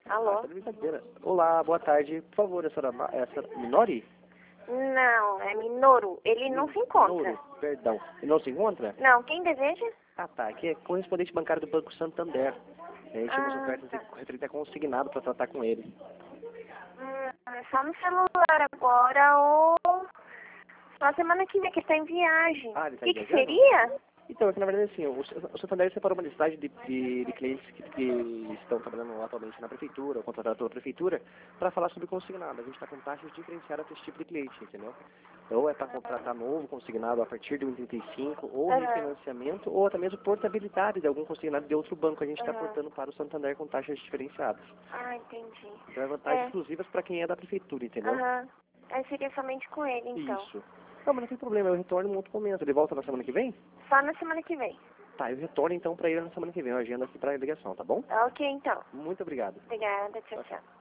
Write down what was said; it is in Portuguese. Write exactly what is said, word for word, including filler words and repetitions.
Alô? Ah, tá de brincadeira. Olá, boa tarde. Por favor, a senhora, Ma- é a senhora Minori? Não, é Minoru. Ele não se encontra. Minoro, perdão. Ele não se encontra? Não, quem deseja? Ah, tá. Aqui é correspondente bancário do Banco Santander. A gente temos Ah, ofertas tá. referente a consignado para tratar com ele. Hum, é só no celular agora ou só semana que vem, que está em viagem. Ah, O ele tá que, que viajando? seria? Então, é que na verdade assim, o, o Santander separou uma listagem de, de, de clientes que, que estão trabalhando atualmente na prefeitura, ou contratados pela prefeitura, para falar sobre consignado. A gente está com taxas diferenciadas para esse tipo de cliente, entendeu? Ou é para contratar novo consignado a partir de um vírgula trinta e cinco, ou Aham. refinanciamento, ou até mesmo portabilidade de algum consignado de outro banco. A gente está Aham. portando para o Santander com taxas diferenciadas. Ah, entendi. Então é vantagens É. exclusivas para quem é da prefeitura, entendeu? Aham. Aí seria somente com ele, então. Isso. Não, mas não tem problema, eu retorno em um outro momento. Ele volta na semana que vem? Só na semana que vem. Tá, eu retorno então para ele na semana que vem. Eu agendo aqui para a ligação, tá bom? Ok, então. Muito obrigado. Obrigada, tchau, tchau.